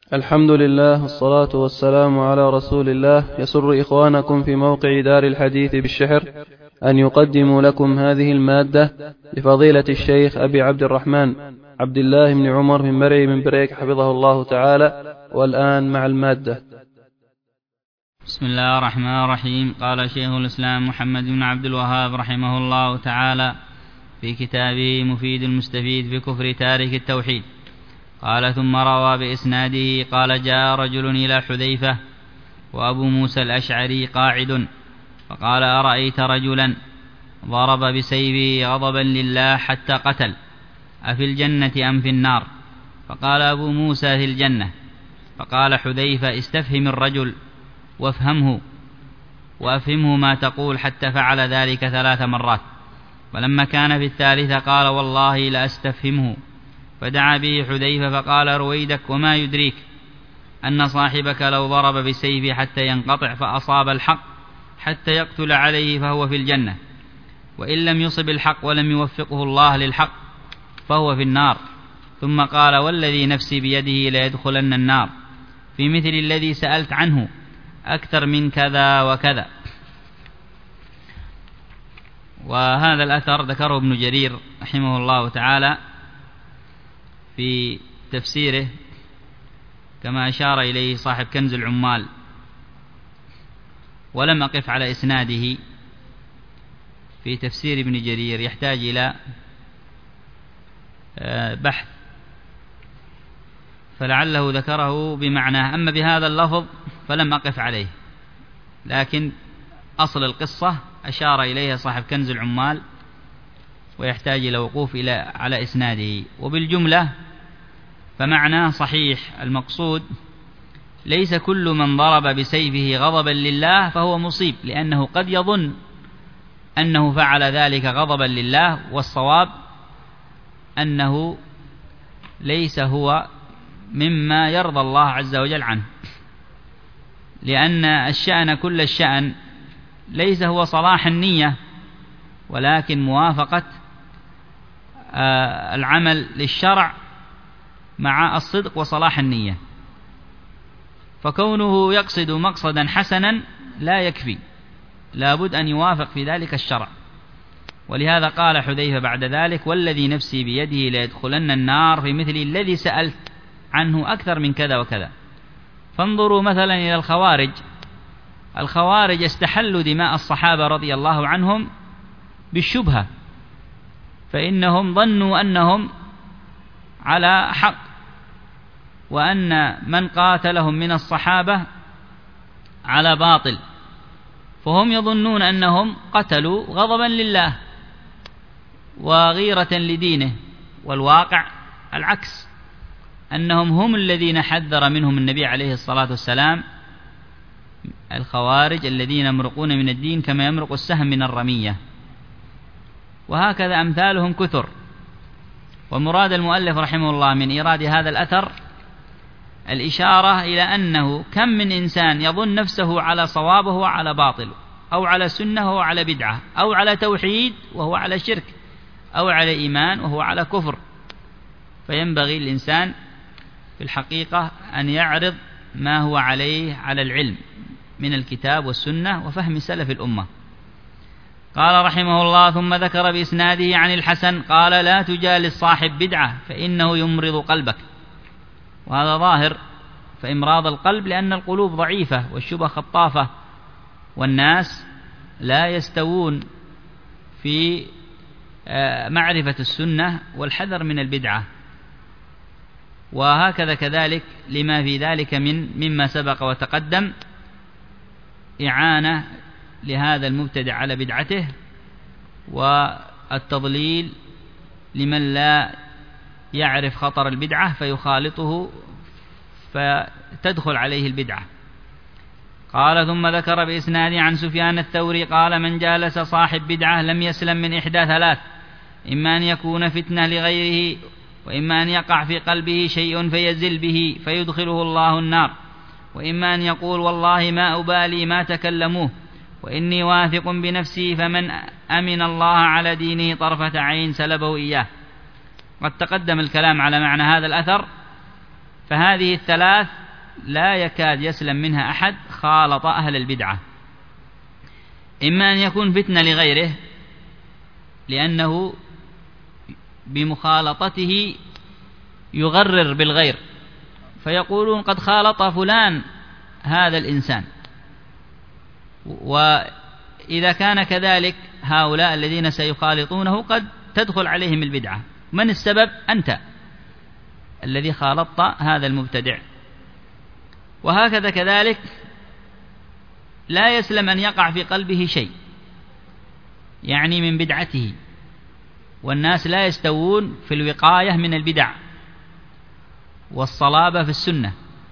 الحمد لله والصلاة والسلام على رسول الله. يسر إخوانكم في موقع دار الحديث بالشحر أن يقدموا لكم هذه المادة لفضيلة الشيخ أبي عبد الرحمن عبد الله بن عمر بن مرعي بن بريك حفظه الله تعالى. والآن مع المادة. بسم الله الرحمن الرحيم. قال شيخ الإسلام محمد بن عبد الوهاب رحمه الله تعالى في كتابه مفيد المستفيد في كفر تارك التوحيد قال: ثم روى بإسناده قال: جاء رجل إلى حذيفة وأبو موسى الأشعري قاعد فقال: أرأيت رجلا ضرب بسيفه غضبا لله حتى قتل، أفي الجنة أم في النار؟ فقال أبو موسى: في الجنة. فقال حذيفة: استفهم الرجل وأفهمه ما تقول، حتى فعل ذلك 3 مرات، ولما كان في الثالثة قال: والله لأستفهمه. فدعا به حذيفة فقال: رويدك، وما يدريك أن صاحبك لو ضرب بسيفه حتى ينقطع فأصاب الحق حتى يقتل عليه فهو في الجنة، وإن لم يصب الحق ولم يوفقه الله للحق فهو في النار. ثم قال: والذي نفسي بيده ليدخلن النار في مثل الذي سألت عنه أكثر من كذا وكذا. وهذا الأثر ذكره ابن جرير رحمه الله تعالى في تفسيره كما أشار إليه صاحب كنز العمال، ولم أقف على إسناده في تفسير ابن جرير، يحتاج إلى بحث، فلعله ذكره بمعناه، أما بهذا اللفظ فلم أقف عليه، لكن أصل القصة أشار إليها صاحب كنز العمال ويحتاج إلى وقوف على إسناده. وبالجملة فمعناه صحيح. المقصود ليس كل من ضرب بسيفه غضبا لله فهو مصيب، لأنه قد يظن أنه فعل ذلك غضبا لله، والصواب أنه ليس هو مما يرضى الله عز وجل عنه، لأن الشأن كل الشأن ليس هو صلاح النية، ولكن موافقة العمل للشرع مع الصدق وصلاح النية. فكونه يقصد مقصدا حسنا لا يكفي، لابد أن يوافق في ذلك الشرع. ولهذا قال حذيفة بعد ذلك: والذي نفسي بيده ليدخلن النار في مثل الذي سألت عنه أكثر من كذا وكذا. فانظروا مثلا إلى الخوارج استحلوا دماء الصحابة رضي الله عنهم بالشبهة، فإنهم ظنوا أنهم على حق، وأن من قاتلهم من الصحابة على باطل، فهم يظنون أنهم قتلوا غضبا لله وغيرة لدينه، والواقع العكس، أنهم هم الذين حذر منهم النبي عليه الصلاة والسلام، الخوارج الذين يمرقون من الدين كما يمرق السهم من الرمية. وهكذا أمثالهم كثر. ومراد المؤلف رحمه الله من إيراد هذا الأثر الإشارة إلى أنه كم من إنسان يظن نفسه على صواب وهو على باطل، أو على سنة وهو على بدعة، أو على توحيد وهو على شرك، أو على إيمان وهو على كفر. فينبغي الإنسان في الحقيقة أن يعرض ما هو عليه على العلم من الكتاب والسنة وفهم سلف الأمة. قال رحمه الله: ثم ذكر بإسناده عن الحسن قال: لا تجالس صاحب بدعة فإنه يمرض قلبك. وهذا ظاهر، فإمراض القلب لأن القلوب ضعيفة والشبه خطافة، والناس لا يستوون في معرفة السنة والحذر من البدعة. وهكذا كذلك لما في ذلك مما سبق وتقدم إعانة لهذا المبتدع على بدعته، والتضليل لمن لا يعرف خطر البدعة فيخالطه فتدخل عليه البدعة. قال: ثم ذكر بإسناد عن سفيان الثوري قال: من جالس صاحب بدعة لم يسلم من إحدى 3: إما أن يكون فتنة لغيره، وإما أن يقع في قلبه شيء فيزل به فيدخله الله النار، وإما أن يقول: والله ما أبالي ما تكلموه، وإني واثق بنفسي، فمن أمن الله على دينه طرفة عين سلبه إياه. قد تقدم الكلام على معنى هذا الأثر فهذه الثلاث لا يكاد يسلم منها أحد خالط أهل البدعة. إما أن يكون فتنة لغيره لأنه بمخالطته يغرر بالغير، فيقولون قد خالط فلان هذا الإنسان، وإذا كان كذلك هؤلاء الذين سيخالطونه قد تدخل عليهم البدعة. من السبب؟ أنت الذي خالطت هذا المبتدع. وهكذا كذلك لا يسلم أن يقع في قلبه شيء يعني من بدعته، والناس لا يستوون في الوقاية من البدع والصلابة في السنة،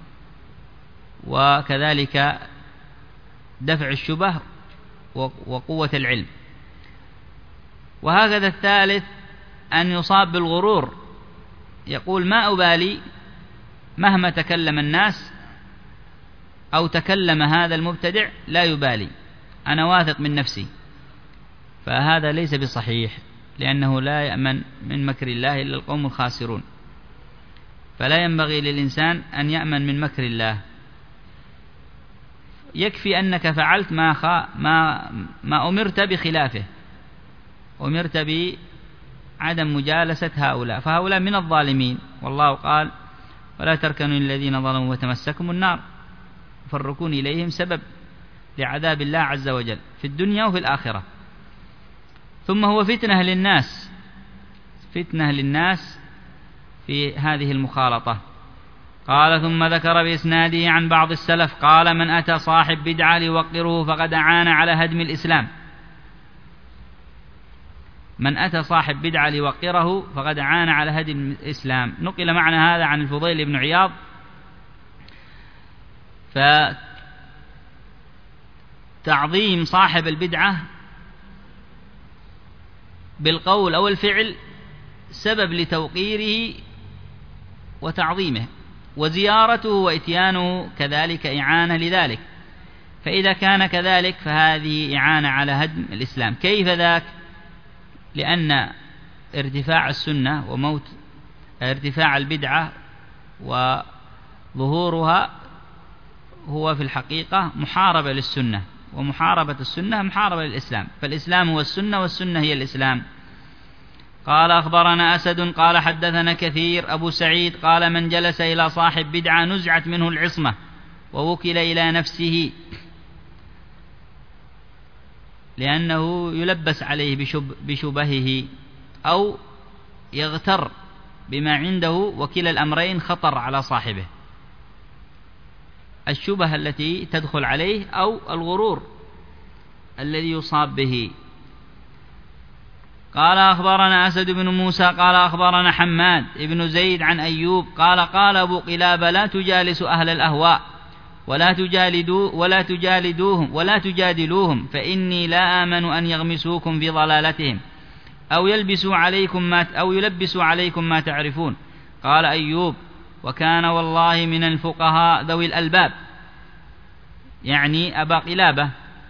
وكذلك دفع الشبه وقوة العلم. وهكذا الثالث أن يصاب بالغرور، يقول ما أبالي مهما تكلم الناس أو تكلم هذا المبتدع لا يبالي، أنا واثق من نفسي. فهذا ليس بصحيح، لأنه لا يأمن من مكر الله إلا القوم الخاسرون، فلا ينبغي للإنسان أن يأمن من مكر الله. يكفي أنك فعلت ما أمرت بخلافه، أمرت بعدم مجالسة هؤلاء، فهؤلاء من الظالمين، والله قال ولا تركنوا للذين ظلموا وتمسكم النار، فركون إليهم سبب لعذاب الله عز وجل في الدنيا وفي الآخرة. ثم هو فتنة للناس في هذه المخالطة. قال ثم ذكر بإسناده عن بعض السلف قال من أتى صاحب بدعة ليوقره فقد أعان على هدم الإسلام. من أتى صاحب بدعة ليوقره فقد أعان على هدم الإسلام. نقل معنى هذا عن الفضيل بن عياض. فتعظيم صاحب البدعة بالقول أو الفعل سبب لتوقيره وتعظيمه، وزيارته وإتيانه كذلك إعانة لذلك. فإذا كان كذلك فهذه إعانة على هدم الإسلام. كيف ذاك؟ لأن ارتفاع السنة وموت ارتفاع البدعة وظهورها هو في الحقيقة محاربة للسنة، ومحاربة السنة محاربة للإسلام، فالإسلام هو السنة والسنة هي الإسلام. قال أخبرنا أسد قال حدثنا كثير أبو سعيد قال من جلس إلى صاحب بدعة نزعت منه العصمة ووكل إلى نفسه، لأنه يلبس عليه بشبهه أو يغتر بما عنده، وكلا الأمرين خطر على صاحبه، الشبهة التي تدخل عليه أو الغرور الذي يصاب به. قال أخبرنا أسد بن موسى قال أخبرنا حماد بن زيد عن أيوب قال قال أبو قلابة لا تجالسوا أهل الأهواء ولا تجادلوهم فإني لا آمن أن يغمسوكم في ضلالتهم أو يلبسوا عليكم ما تعرفون. قال أيوب وكان والله من الفقهاء ذوي الألباب، يعني أبا قلابة.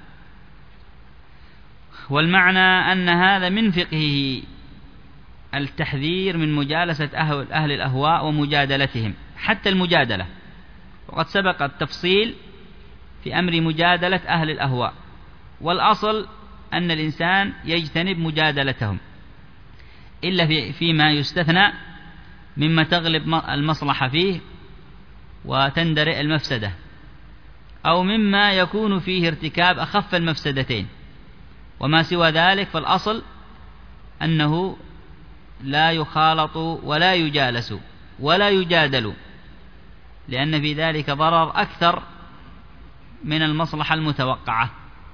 والمعنى أن هذا من فقهه التحذير من مجالسة أهل الأهواء ومجادلتهم، حتى المجادلة، وقد سبق التفصيل في أمر مجادلة أهل الأهواء، والأصل أن الإنسان يجتنب مجادلتهم إلا فيما يستثنى مما تغلب المصلحة فيه وتندرئ المفسدة، أو مما يكون فيه ارتكاب أخف المفسدتين. وما سوى ذلك فالأصل أنه لا يخالط ولا يجالس ولا يجادل، لأن في ذلك ضرر أكثر من المصلحة المتوقعة.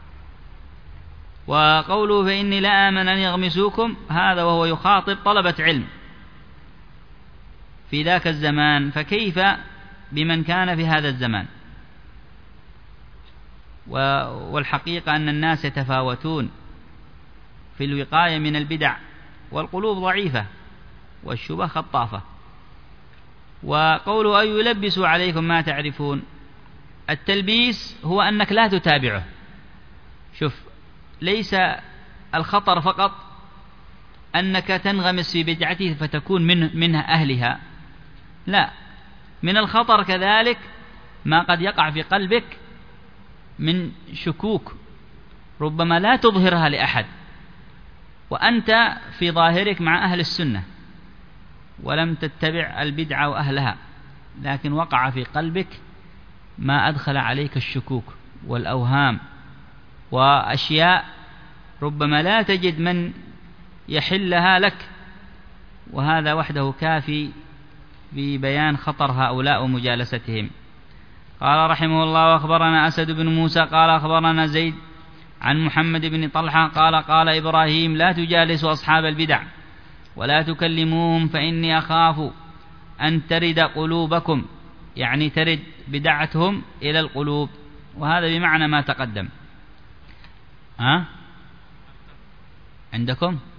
وقوله فإني لا آمن أن يغمسوكم، هذا وهو يخاطب طلبة علم في ذاك الزمان، فكيف بمن كان في هذا الزمان؟ والحقيقة أن الناس يتفاوتون في الوقاية من البدع، والقلوب ضعيفة والشبه خطافة. وقوله أن يلبسوا عليكم ما تعرفون، التلبيس هو أنك لا تتابعه. شوف، ليس الخطر فقط أنك تنغمس في بدعته فتكون من أهلها، لا، من الخطر كذلك ما قد يقع في قلبك من شكوك ربما لا تظهرها لأحد، وأنت في ظاهرك مع أهل السنة ولم تتبع البدعة وأهلها، لكن وقع في قلبك ما أدخل عليك الشكوك والأوهام وأشياء ربما لا تجد من يحلها لك، وهذا وحده كافي ببيان خطر هؤلاء ومجالستهم. قال رحمه الله: وأخبرنا أسد بن موسى قال أخبرنا زيد عن محمد بن طلحة قال قال إبراهيم: لا تجالسوا أصحاب البدع ولا تكلموهم فإني أخاف أن ترد قلوبكم، يعني ترد بدعتهم إلى القلوب، وهذا بمعنى ما تقدم. عندكم؟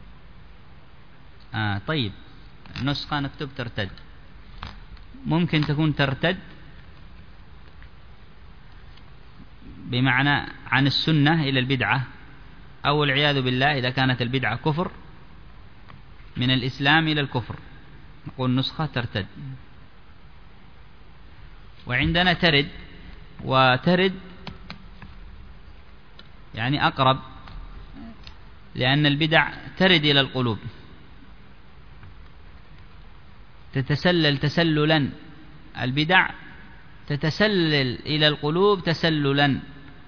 طيب، نسخة نكتب ترتد، ممكن تكون ترتد بمعنى عن السنة إلى البدعة، أو العياذ بالله إذا كانت البدعة كفر من الإسلام إلى الكفر نقول نسخة ترتد. وعندنا ترد، وترد يعني أقرب، لأن البدع ترد إلى القلوب، تتسلل تسللا، البدع تتسلل إلى القلوب تسللا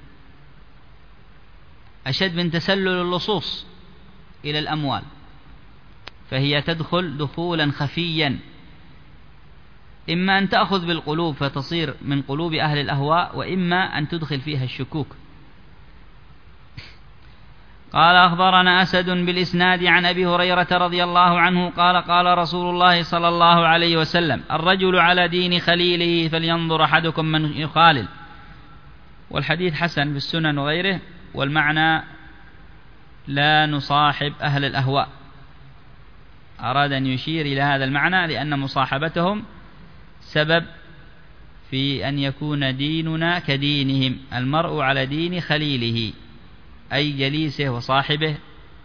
أشد من تسلل اللصوص إلى الأموال، فهي تدخل دخولا خفيا، إما أن تأخذ بالقلوب فتصير من قلوب أهل الأهواء، وإما أن تدخل فيها الشكوك. قال أخبرنا أسد بالإسناد عن أبي هريرة رضي الله عنه قال قال رسول الله صلى الله عليه وسلم: الرجل على دين خليله فلينظر أحدكم من يخالل. والحديث حسن في السنن وغيره، والمعنى لا نصاحب أهل الأهواء. أراد أن يشير إلى هذا المعنى لأن مصاحبتهم سبب في أن يكون ديننا كدينهم، المرء على دين خليله أي جليسه وصاحبه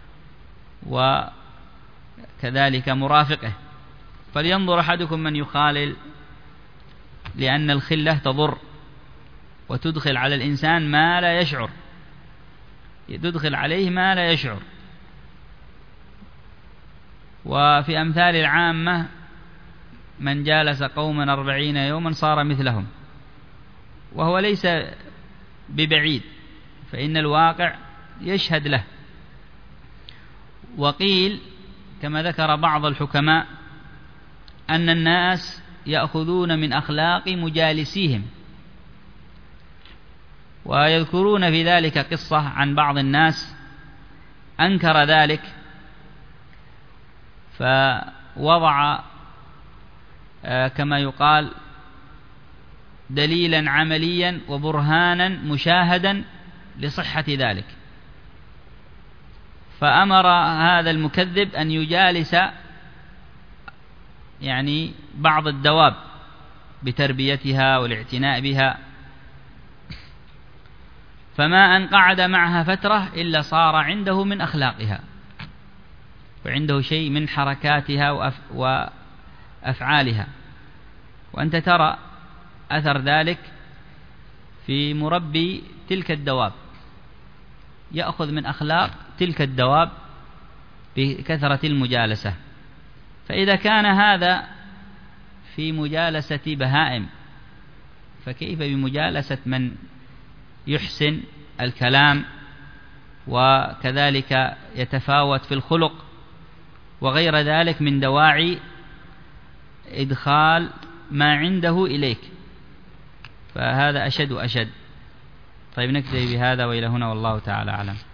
وكذلك مرافقه. فلينظر أحدكم من يخالل، لأن الخلة تضر وتدخل على الإنسان ما لا يشعر، تدخل عليه ما لا يشعر. وفي أمثال العامة: من جالس قوما 40 يوما صار مثلهم، وهو ليس ببعيد، فإن الواقع يشهد له. وقيل كما ذكر بعض الحكماء أن الناس يأخذون من أخلاق مجالسيهم، ويذكرون في ذلك قصة عن بعض الناس أنكر ذلك، فوضع كما يقال دليلا عمليا وبرهانا مشاهدا لصحة ذلك، فأمر هذا المكذب أن يجالس يعني بعض الدواب بتربيتها والاعتناء بها، فما أن قعد معها فترة إلا صار عنده من أخلاقها، وعنده شيء من حركاتها وأفعالها. وأنت ترى أثر ذلك في مربي تلك الدواب، يأخذ من أخلاق تلك الدواب بكثرة المجالسة. فإذا كان هذا في مجالسة بهائم، فكيف بمجالسة من يحسن الكلام وكذلك يتفاوت في الخلق وغير ذلك من دواعي إدخال ما عنده إليك، فهذا أشد وأشد. طيب، نكتفي بهذا وإلى هنا، والله تعالى أعلم.